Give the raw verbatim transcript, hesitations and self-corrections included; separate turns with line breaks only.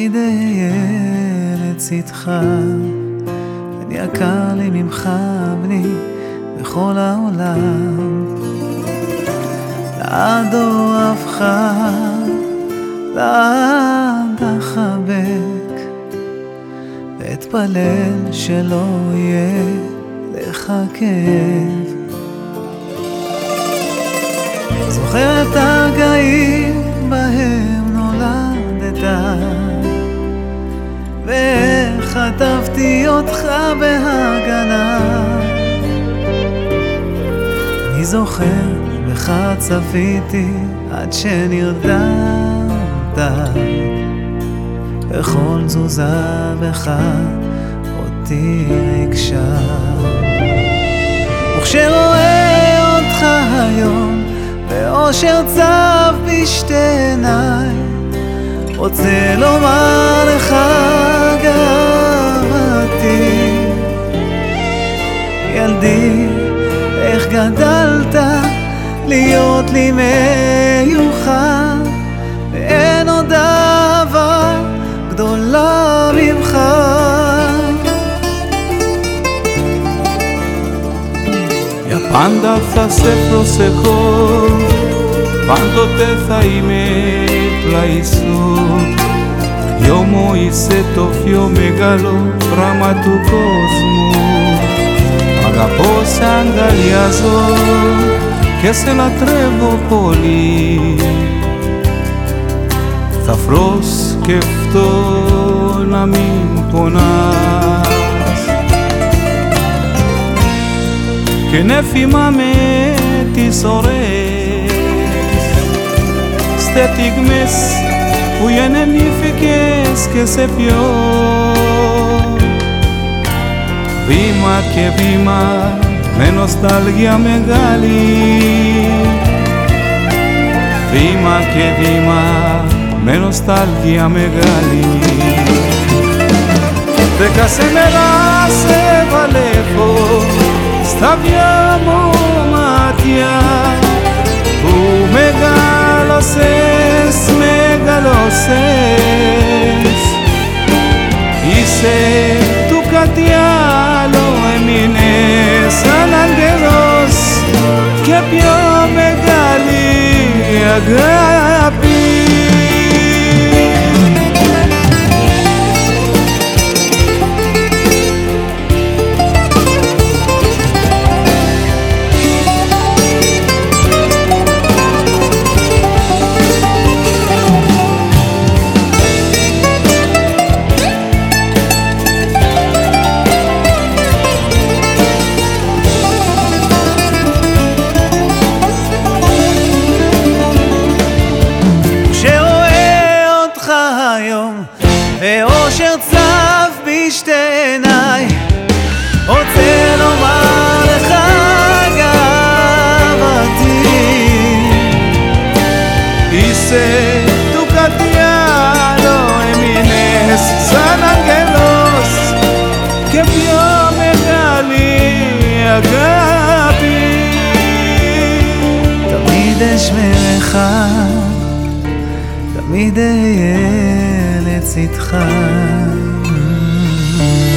תמיד אהיה לצדך, אין יקר לי ממך בני בכל העולם. לעד אוהבך, לעד אחבק, ואתפלל שלא יהיה לך כאב. זוכר את הרגעים בהם נולדת, ואיך חטפתי אותך בהגנה. אני זוכר בך צפיתי עד שנרדמת, בכל תזוזה בך אותי ריגשה. וכשרואה אותך היום באושר צף בשתי עיניי, רוצה לומר לך גאוותי. ילדי, איך גדלת להיות לי מיוחד, ואין עוד אהבה גדולה ממך.
Πάντα θα σε προσεχώ, πάντοτε θα είμαι πλάι σου. Η όμο είσαι το πιο μεγάλο πράγμα του κόσμου. Αγαπώ, σε αγκαλιάζω και σε λατρεύω πολύ. Θα φροσκευτώ να μην πονάς και ναι θυμάμαι τις ωραίες στιγμές που γεννήθηκες και σε πιω. Βήμα και βήμα με νοσταλγία μεγάλη, βήμα και βήμα με νοσταλγία μεγάλη. Δέκα σε μέρα σε βαλεύω στα δυο μου μάτια, που μεγάλωσες, μεγάλωσες. Είσαι του κάτι άλλο, έμεινες σαν αγγελός και πιο μεγάλη αγάπη.
ואושר צף בשתי עיניי, רוצה לומר לך גאוותי.
Είσαι του κάτι άλλο, έμεινες σαν αγγελός και πιο μεγάλη αγάπη.
תמיד אשמרך, תמיד אהיה לצדך.